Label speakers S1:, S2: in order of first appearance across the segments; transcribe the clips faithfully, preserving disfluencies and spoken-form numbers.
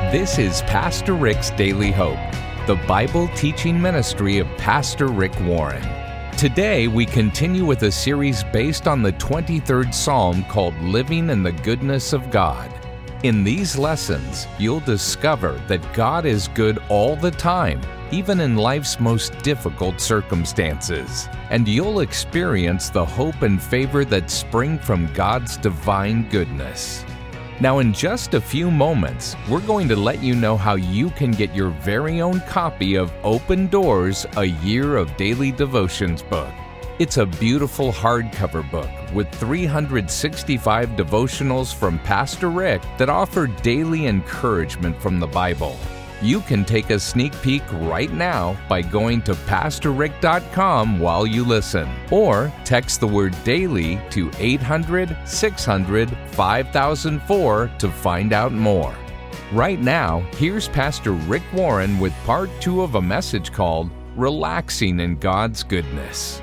S1: This is Pastor Rick's Daily Hope, the Bible teaching ministry of Pastor Rick Warren. Today, we continue with a series based on the twenty-third Psalm called Living in the Goodness of God. In these lessons, you'll discover that God is good all the time, even in life's most difficult circumstances. And you'll experience the hope and favor that spring from God's divine goodness. Now, in just a few moments, we're going to let you know how you can get your very own copy of Open Doors, a Year of Daily Devotions book. It's a beautiful hardcover book with three hundred sixty-five devotionals from Pastor Rick that offer daily encouragement from the Bible. You can take a sneak peek right now by going to pastor rick dot com while you listen, or text the word DAILY to eight hundred, six hundred, five thousand four to find out more. Right now, here's Pastor Rick Warren with part two of a message called Relaxing in God's Goodness.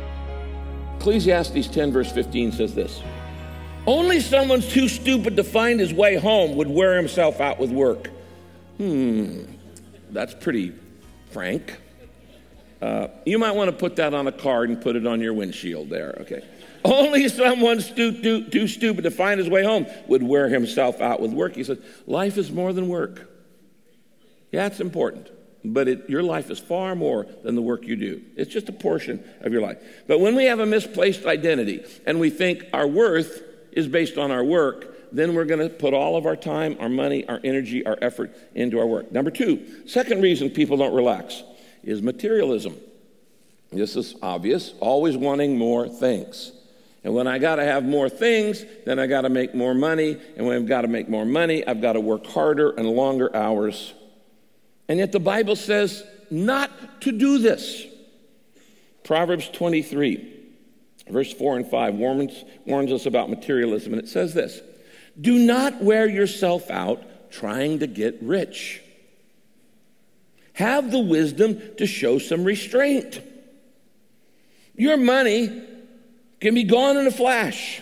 S2: Ecclesiastes ten verse fifteen says this: only someone too stupid to find his way home would wear himself out with work. Hmm, that's pretty frank. Uh, you might want to put that on a card and put it on your windshield there, okay? Only someone stu- too, too stupid to find his way home would wear himself out with work. He said, life is more than work. Yeah, it's important, but it, your life is far more than the work you do. It's just a portion of your life. But when we have a misplaced identity and we think our worth is based on our work, then we're going to put all of our time, our money, our energy, our effort into our work. Number two, second reason people don't relax is materialism. This is obvious, always wanting more things. And when I got to have more things, then I got to make more money. And when I've got to make more money, I've got to work harder and longer hours. And yet the Bible says not to do this. Proverbs twenty-three, verse four and five warns, warns us about materialism. And it says this: do not wear yourself out trying to get rich. Have the wisdom to show some restraint. Your money can be gone in a flash,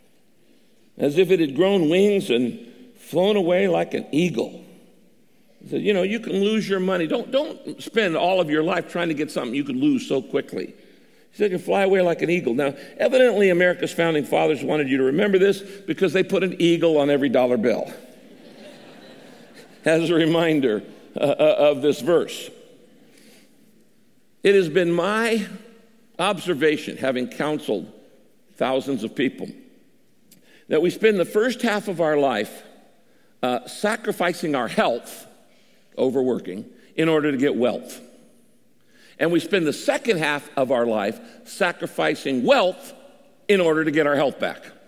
S2: as if it had grown wings and flown away like an eagle. He said, you know, you can lose your money. Don't, don't spend all of your life trying to get something you could lose so quickly. He said, you can fly away like an eagle. Now, evidently, America's founding fathers wanted you to remember this because they put an eagle on every dollar bill as a reminder uh, of this verse. It has been my observation, having counseled thousands of people, that we spend the first half of our life uh, sacrificing our health, overworking, in order to get wealth. And we spend the second half of our life sacrificing wealth in order to get our health back. Have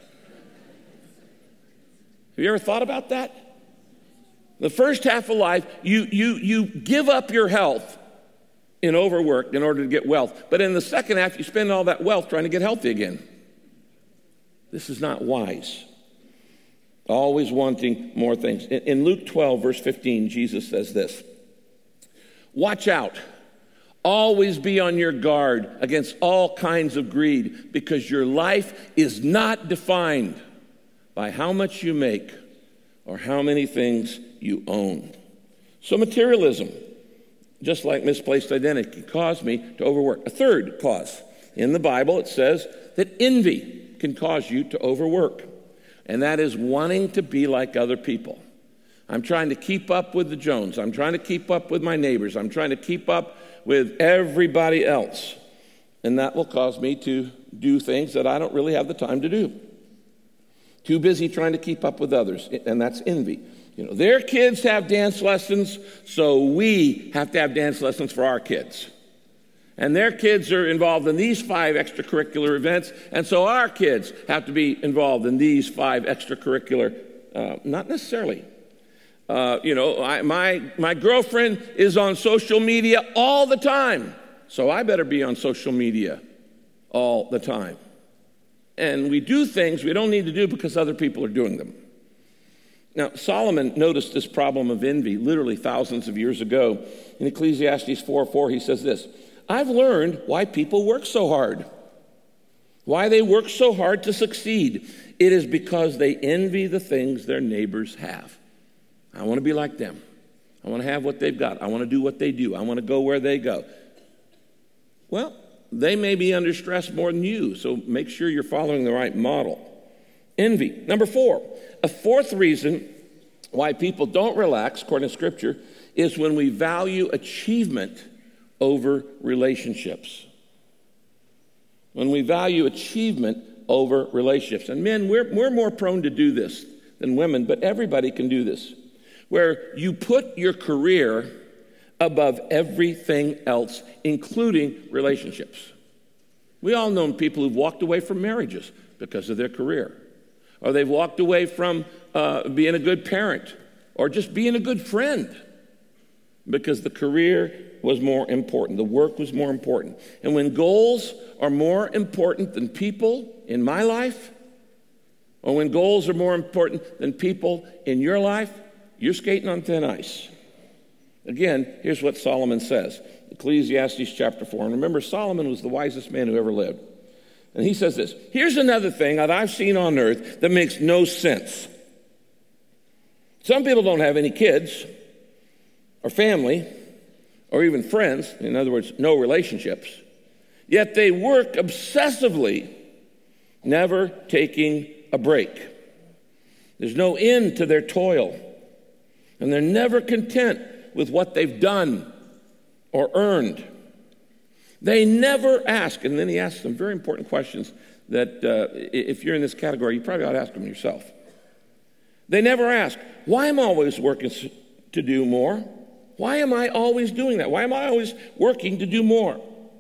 S2: you ever thought about that? The first half of life, you, you, you give up your health in overwork in order to get wealth. But in the second half, you spend all that wealth trying to get healthy again. This is not wise. Always wanting more things. In, in Luke twelve, verse fifteen, Jesus says this: watch out. Always be on your guard against all kinds of greed, because your life is not defined by how much you make or how many things you own. So materialism, just like misplaced identity, can cause me to overwork. A third cause. In the Bible, it says that envy can cause you to overwork, and that is wanting to be like other people. I'm trying to keep up with the Jones. I'm trying to keep up with my neighbors. I'm trying to keep up with everybody else. And that will cause me to do things that I don't really have the time to do. Too busy trying to keep up with others, and that's envy. You know, their kids have dance lessons, so we have to have dance lessons for our kids. And their kids are involved in these five extracurricular events, and so our kids have to be involved in these five extracurricular, uh, not necessarily. Uh, you know, I, my, my girlfriend is on social media all the time, so I better be on social media all the time. And we do things we don't need to do because other people are doing them. Now, Solomon noticed this problem of envy literally thousands of years ago. In Ecclesiastes four four, he says this: I've learned why people work so hard, why they work so hard to succeed. It is because they envy the things their neighbors have. I want to be like them. I want to have what they've got. I want to do what they do. I want to go where they go. Well, they may be under stress more than you, so make sure you're following the right model. Envy. Number four, a fourth reason why people don't relax, according to Scripture, is when we value achievement over relationships. When we value achievement over relationships. And men, we're, we're more prone to do this than women, but everybody can do this. Where you put your career above everything else, including relationships. We all know people who've walked away from marriages because of their career. Or they've walked away from uh, being a good parent, or just being a good friend, because the career was more important. The work was more important. And when goals are more important than people in my life, or when goals are more important than people in your life, you're skating on thin ice. Again, here's what Solomon says. Ecclesiastes chapter four. And remember, Solomon was the wisest man who ever lived. And he says this, here's another thing that I've seen on earth that makes no sense. Some people don't have any kids or family or even friends, in other words, no relationships, yet they work obsessively, never taking a break. There's no end to their toil, and they're never content with what they've done or earned. They never ask, and then he asks some very important questions that uh, if you're in this category, you probably ought to ask them yourself. They never ask, why am I always working to do more? Why am I always doing that? Why am I always working to do more?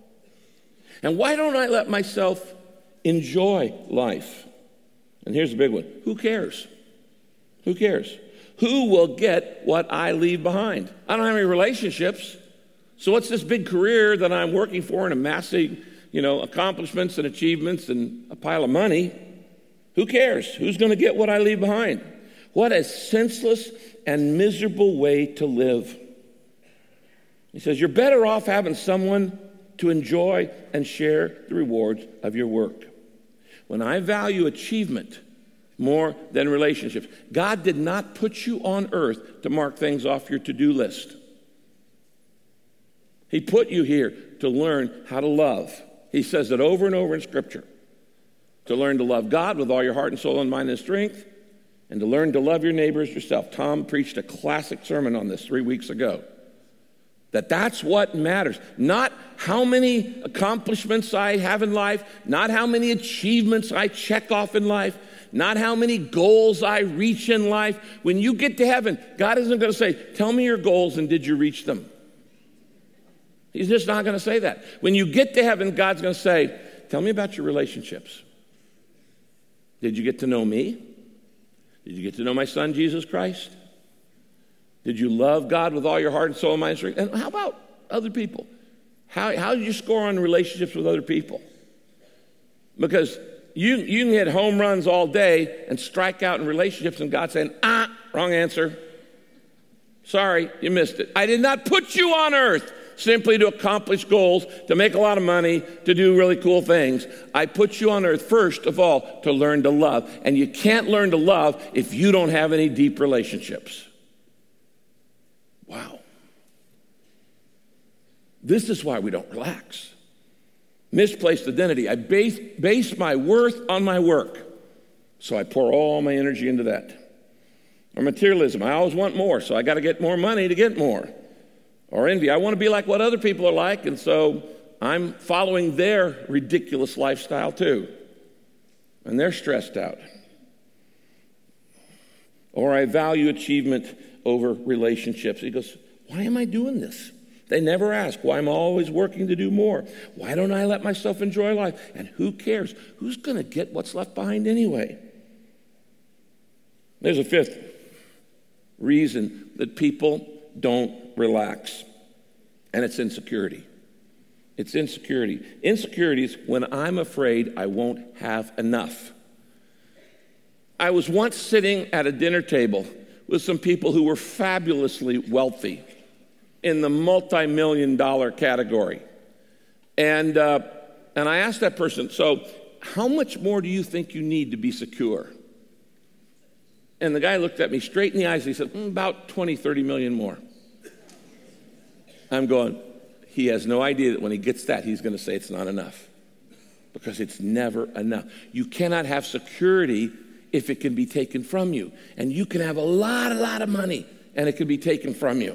S2: And why don't I let myself enjoy life? And here's the big one. Who cares? Who cares? Who will get what I leave behind? I don't have any relationships. So what's this big career that I'm working for and amassing, you know, accomplishments and achievements and a pile of money? Who cares? Who's going to get what I leave behind? What a senseless and miserable way to live. He says, you're better off having someone to enjoy and share the rewards of your work. When I value achievement more than relationships, God did not put you on earth to mark things off your to-do list. He put you here to learn how to love. He says it over and over in Scripture. To learn to love God with all your heart and soul and mind and strength, and to learn to love your neighbors yourself. Tom preached a classic sermon on this three weeks ago. That that's what matters. Not how many accomplishments I have in life, not how many achievements I check off in life, not how many goals I reach in life. When you get to heaven, God isn't going to say, tell me your goals and did you reach them? He's just not going to say that. When you get to heaven, God's going to say, tell me about your relationships. Did you get to know me? Did you get to know my son, Jesus Christ? Did you love God with all your heart and soul and mind and strength? And how about other people? How, how did you score on relationships with other people? Because you, you can hit home runs all day and strike out in relationships, and God's saying, ah, wrong answer. Sorry, you missed it. I did not put you on earth simply to accomplish goals, to make a lot of money, to do really cool things. I put you on earth, first of all, to learn to love. And you can't learn to love if you don't have any deep relationships. Wow. This is why we don't relax. Misplaced identity. I base, base my worth on my work, so I pour all my energy into that. Or materialism. I always want more, so I got to get more money to get more. Or envy. I want to be like what other people are like, and so I'm following their ridiculous lifestyle too. And they're stressed out. Or I value achievement over relationships. He goes, why am I doing this? They never ask, why am I always working to do more? Why don't I let myself enjoy life? And who cares? Who's going to get what's left behind anyway? There's a fifth reason that people don't relax, and it's insecurity. It's insecurity. Insecurity is when I'm afraid I won't have enough. I was once sitting at a dinner table with some people who were fabulously wealthy in the multi-million dollar category. And, uh, and I asked that person, so how much more do you think you need to be secure? And the guy looked at me straight in the eyes and he said, mm, about twenty, thirty million more. I'm going, he has no idea that when he gets that, he's going to say it's not enough. Because it's never enough. You cannot have security if it can be taken from you. And you can have a lot, a lot of money, and it can be taken from you.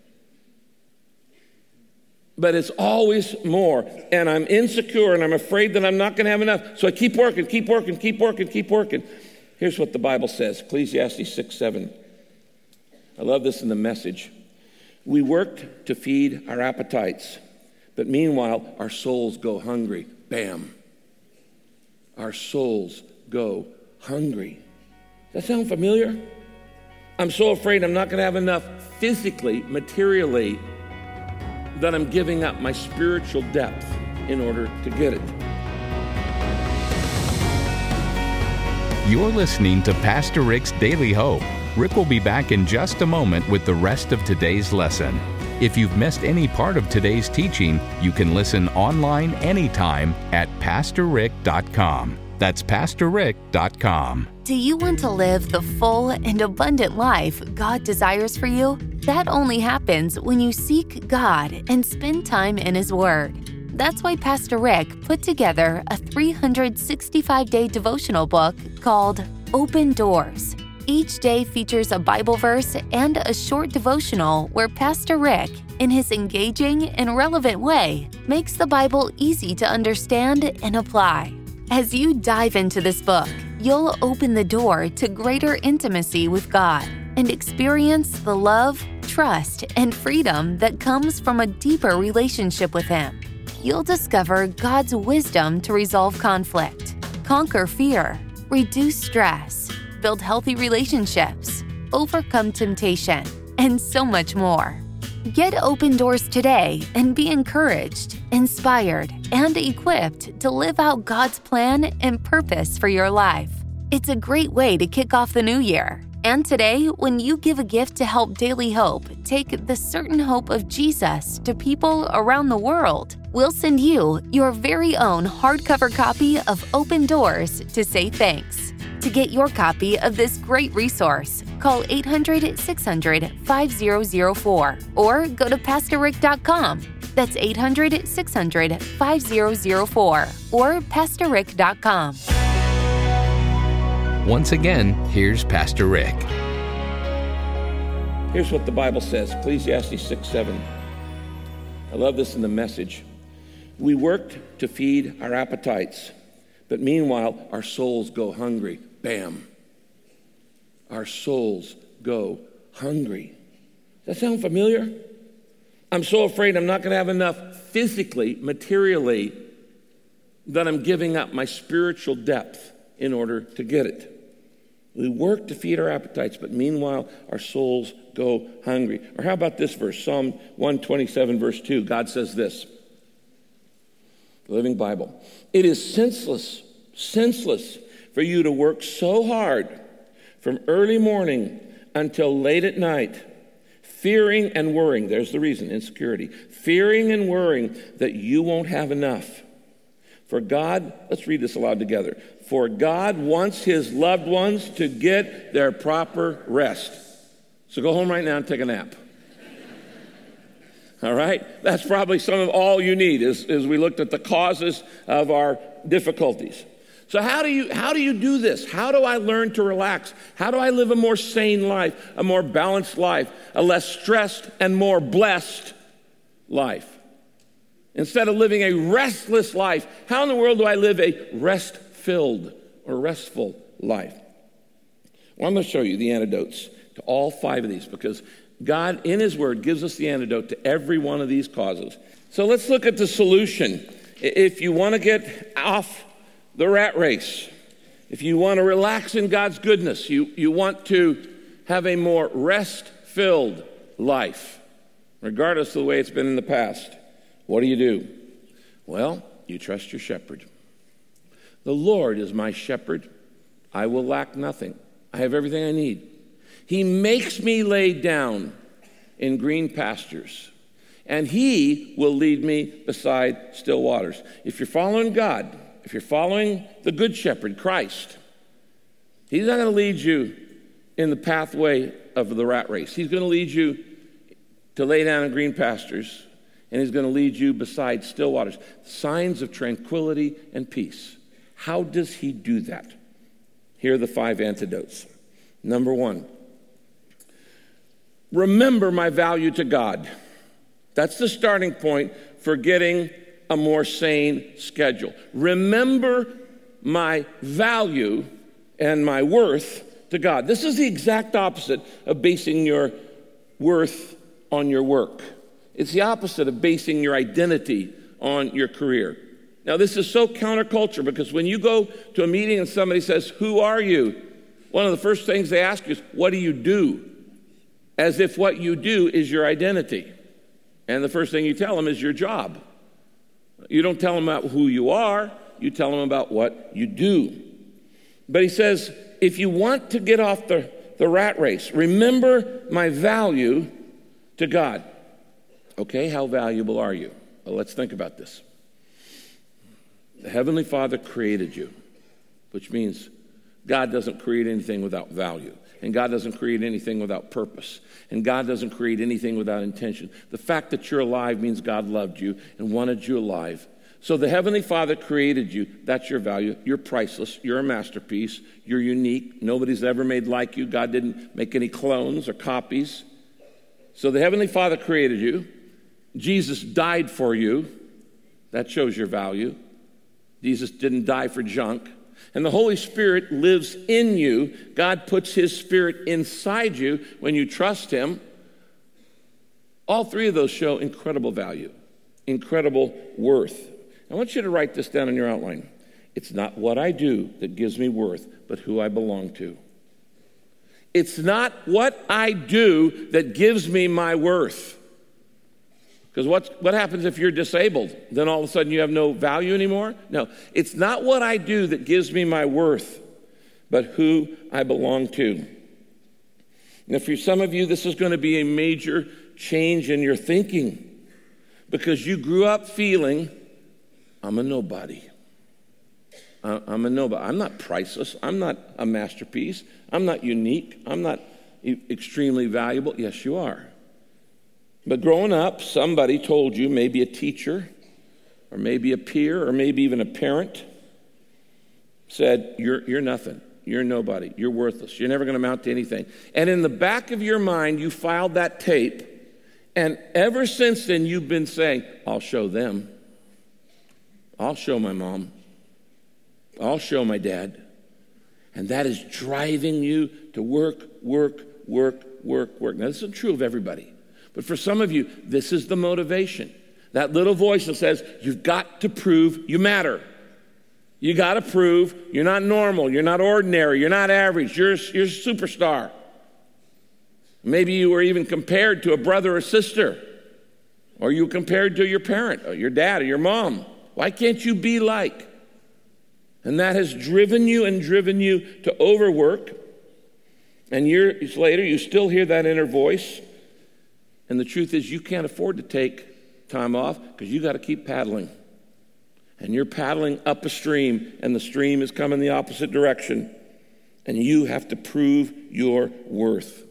S2: But it's always more. And I'm insecure, and I'm afraid that I'm not going to have enough. So I keep working, keep working, keep working, keep working. Here's what the Bible says, Ecclesiastes six seven. I love this in the Message. We worked to feed our appetites, but meanwhile, our souls go hungry. Bam. Our souls go hungry. Does that sound familiar? I'm so afraid I'm not going to have enough physically, materially, that I'm giving up my spiritual depth in order to get it.
S1: You're listening to Pastor Rick's Daily Hope. Rick will be back in just a moment with the rest of today's lesson. If you've missed any part of today's teaching, you can listen online anytime at pastor rick dot com. That's pastor rick dot com.
S3: Do you want to live the full and abundant life God desires for you? That only happens when you seek God and spend time in His Word. That's why Pastor Rick put together a three hundred sixty-five day devotional book called Open Doors. Each day features a Bible verse and a short devotional where Pastor Rick, in his engaging and relevant way, makes the Bible easy to understand and apply. As you dive into this book, you'll open the door to greater intimacy with God and experience the love, trust, and freedom that comes from a deeper relationship with Him. You'll discover God's wisdom to resolve conflict, conquer fear, reduce stress, build healthy relationships, overcome temptation, and so much more. Get Open Doors today and be encouraged, inspired, and equipped to live out God's plan and purpose for your life. It's a great way to kick off the new year. And today, when you give a gift to help Daily Hope take the certain hope of Jesus to people around the world, we'll send you your very own hardcover copy of Open Doors to say thanks. To get your copy of this great resource, call eight hundred, six hundred, five thousand four or go to pastor rick dot com. That's eight hundred, six hundred, five thousand four or pastor rick dot com.
S1: Once again, here's Pastor Rick.
S2: Here's what the Bible says, Ecclesiastes six seven. I love this in the Message. We worked to feed our appetites, but meanwhile, our souls go hungry. Bam. Our souls go hungry. Does that sound familiar? I'm so afraid I'm not going to have enough physically, materially, that I'm giving up my spiritual depth in order to get it. We work to feed our appetites, but meanwhile, our souls go hungry. Or how about this verse, Psalm one twenty-seven, verse two? God says this, the Living Bible. It is senseless, senseless for you to work so hard from early morning until late at night, fearing and worrying. There's the reason, insecurity. Fearing and worrying that you won't have enough. For God, let's read this aloud together. For God wants His loved ones to get their proper rest. So go home right now and take a nap. All right? That's probably some of all you need as, as we looked at the causes of our difficulties. So how do you how do you do this? How do I learn to relax? How do I live a more sane life, a more balanced life, a less stressed and more blessed life? Instead of living a restless life, how in the world do I live a rest-filled or restful life? Well, I'm going to show you the antidotes to all five of these because God, in His Word, gives us the antidote to every one of these causes. So let's look at the solution. If you want to get off the rat race, if you want to relax in God's goodness, you, you want to have a more rest-filled life, regardless of the way it's been in the past, what do you do? Well, you trust your shepherd. The Lord is my shepherd. I will lack nothing. I have everything I need. He makes me lay down in green pastures, and He will lead me beside still waters. If you're following God, if you're following the Good Shepherd, Christ, He's not going to lead you in the pathway of the rat race. He's going to lead you to lay down in green pastures, and he's going to lead you beside still waters. Signs of tranquility and peace. How does he do that? Here are the five antidotes. Number one, remember my value to God. That's the starting point for getting a more sane schedule. Remember my value and my worth to God. This is the exact opposite of basing your worth on your work. It's the opposite of basing your identity on your career. Now, this is so counterculture because when you go to a meeting and somebody says, "Who are you?" one of the first things they ask you is, "What do you do?" As if what you do is your identity. And the first thing you tell them is your job. You don't tell them about who you are, you tell them about what you do. But he says, if you want to get off the, the rat race, remember my value to God. Okay, how valuable are you? Well, let's think about this. The Heavenly Father created you, which means God doesn't create anything without value. And God doesn't create anything without purpose. And God doesn't create anything without intention. The fact that you're alive means God loved you and wanted you alive. So the Heavenly Father created you. That's your value. You're priceless. You're a masterpiece. You're unique. Nobody's ever made like you. God didn't make any clones or copies. So the Heavenly Father created you. Jesus died for you. That shows your value. Jesus didn't die for junk. And the Holy Spirit lives in you. God puts his Spirit inside you when you trust him. All three of those show incredible value, incredible worth. I want you to write this down in your outline. It's not what I do that gives me worth, but who I belong to. It's not what I do that gives me my worth. Because what, what happens if you're disabled? Then all of a sudden you have no value anymore? No, it's not what I do that gives me my worth, but who I belong to. Now, for some of you, this is going to be a major change in your thinking because you grew up feeling, I'm a nobody. I'm a nobody. I'm not priceless. I'm not a masterpiece. I'm not unique. I'm not extremely valuable. Yes, you are. But growing up, somebody told you, maybe a teacher, or maybe a peer, or maybe even a parent, said, you're, you're nothing. You're nobody. You're worthless. You're never going to amount to anything. And in the back of your mind, you filed that tape, and ever since then, you've been saying, I'll show them. I'll show my mom. I'll show my dad. And that is driving you to work, work, work, work, work. Now, this isn't true of everybody. But for some of you, this is the motivation. That little voice that says, you've got to prove you matter. You got to prove you're not normal, you're not ordinary, you're not average, you're, you're a superstar. Maybe you were even compared to a brother or sister, or you were compared to your parent, or your dad, or your mom. Why can't you be like? And that has driven you and driven you to overwork. And years later, you still hear that inner voice. And the truth is you can't afford to take time off because you got to keep paddling. And you're paddling up a stream, and the stream is coming the opposite direction. And you have to prove your worth.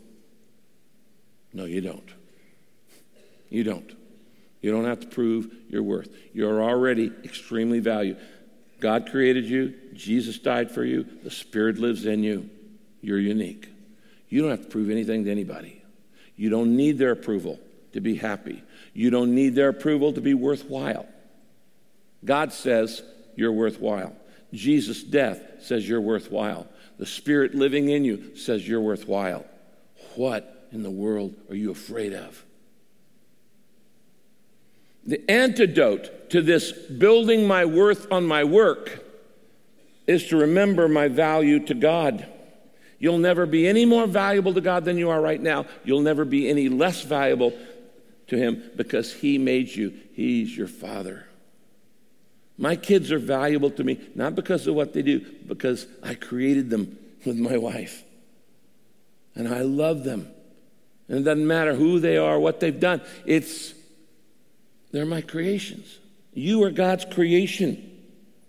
S2: No, you don't. You don't. You don't have to prove your worth. You're already extremely valued. God created you. Jesus died for you. The Spirit lives in you. You're unique. You don't have to prove anything to anybody. You don't need their approval to be happy. You don't need their approval to be worthwhile. God says you're worthwhile. Jesus' death says you're worthwhile. The Spirit living in you says you're worthwhile. What in the world are you afraid of? The antidote to this building my worth on my work is to remember my value to God. You'll never be any more valuable to God than you are right now. You'll never be any less valuable to him because he made you. He's your Father. My kids are valuable to me, not because of what they do, because I created them with my wife. And I love them. And it doesn't matter who they are, what they've done. It's, they're my creations. You are God's creation.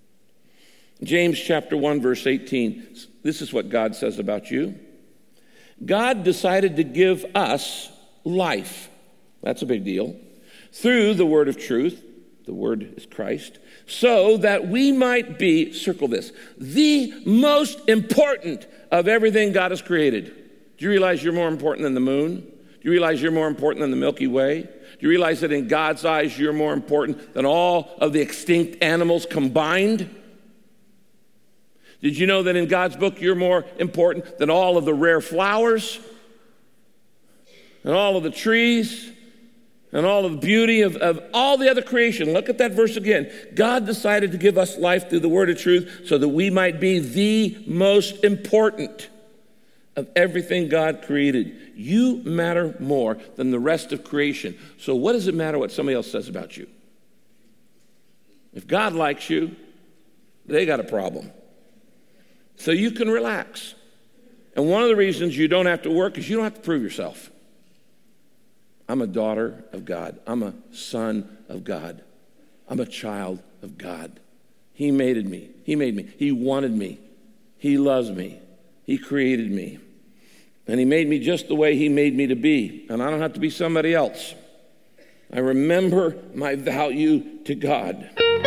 S2: James chapter one, verse eighteen. This is what God says about you. God decided to give us life. That's a big deal. Through the word of truth, the word is Christ, so that we might be, circle this, the most important of everything God has created. Do you realize you're more important than the moon? Do you realize you're more important than the Milky Way? Do you realize that in God's eyes you're more important than all of the extinct animals combined? Did you know that in God's book you're more important than all of the rare flowers and all of the trees and all of the beauty of, of all the other creation? Look at that verse again. God decided to give us life through the word of truth so that we might be the most important of everything God created. You matter more than the rest of creation. So what does it matter what somebody else says about you? If God likes you, they got a problem. So you can relax. And one of the reasons you don't have to work is you don't have to prove yourself. I'm a daughter of God. I'm a son of God. I'm a child of God. He made me. He made me. He wanted me. He loves me. He created me. And he made me just the way he made me to be. And I don't have to be somebody else. I remember my value to God.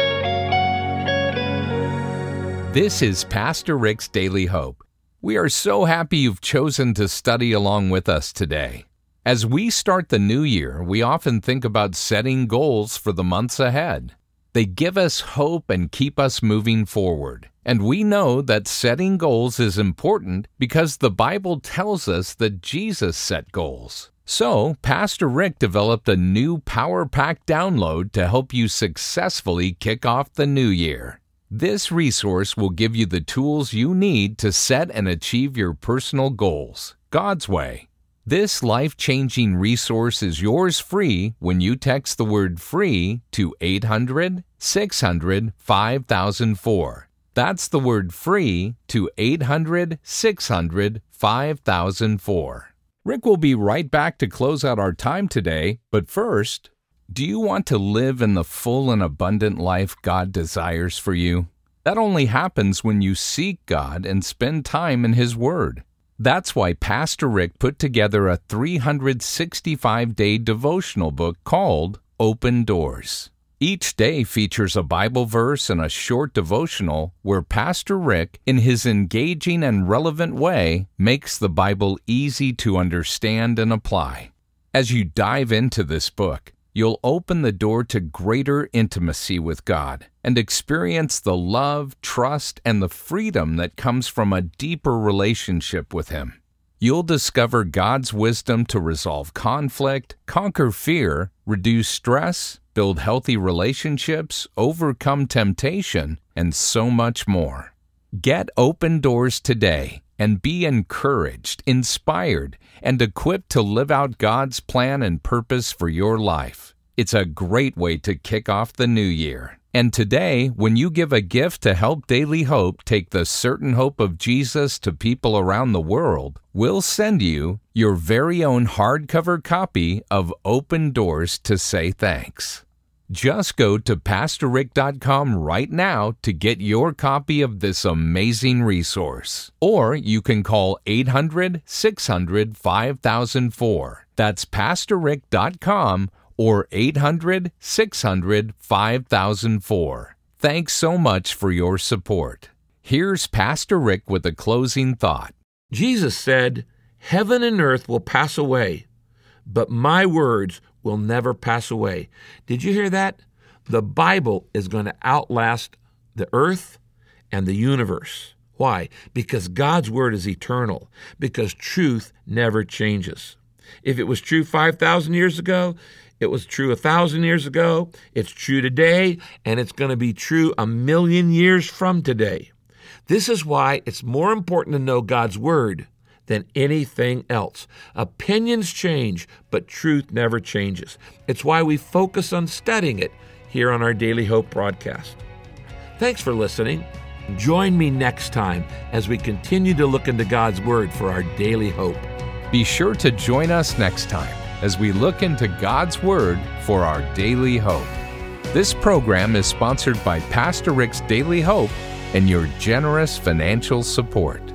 S1: This is Pastor Rick's Daily Hope. We are so happy you've chosen to study along with us today. As we start the new year, we often think about setting goals for the months ahead. They give us hope and keep us moving forward. And we know that setting goals is important because the Bible tells us that Jesus set goals. So, Pastor Rick developed a new Power Pack download to help you successfully kick off the new year. This resource will give you the tools you need to set and achieve your personal goals, God's way. This life-changing resource is yours free when you text the word FREE to eight hundred, six hundred, five thousand four. That's the word FREE to eight hundred, six hundred, five thousand four. Rick will be right back to close out our time today, but first, do you want to live in the full and abundant life God desires for you? That only happens when you seek God and spend time in His Word. That's why Pastor Rick put together a three hundred sixty-five day devotional book called Open Doors. Each day features a Bible verse and a short devotional where Pastor Rick, in his engaging and relevant way, makes the Bible easy to understand and apply. As you dive into this book, you'll open the door to greater intimacy with God and experience the love, trust, and the freedom that comes from a deeper relationship with Him. You'll discover God's wisdom to resolve conflict, conquer fear, reduce stress, build healthy relationships, overcome temptation, and so much more. Get Open Doors today and be encouraged, inspired, and equipped to live out God's plan and purpose for your life. It's a great way to kick off the new year. And today, when you give a gift to help Daily Hope take the certain hope of Jesus to people around the world, we'll send you your very own hardcover copy of Open Doors to say thanks. Just go to pastor rick dot com right now to get your copy of this amazing resource. Or you can call eight hundred, six hundred, five thousand four. That's pastor rick dot com or eight hundred, six hundred, five thousand four. Thanks so much for your support. Here's Pastor Rick with a closing thought.
S4: Jesus said, "Heaven and earth will pass away, but my words will never pass away." Did you hear that? The Bible is going to outlast the earth and the universe. Why? Because God's word is eternal, because truth never changes. If it was true five thousand years ago, it was true one thousand years ago, it's true today, and it's going to be true a million years from today. This is why it's more important to know God's word than anything else. Opinions change, but truth never changes. It's why we focus on studying it here on our Daily Hope broadcast. Thanks for listening. Join me next time as we continue to look into God's Word for our daily hope.
S1: Be sure to join us next time as we look into God's Word for our daily hope. This program is sponsored by Pastor Rick's Daily Hope and your generous financial support.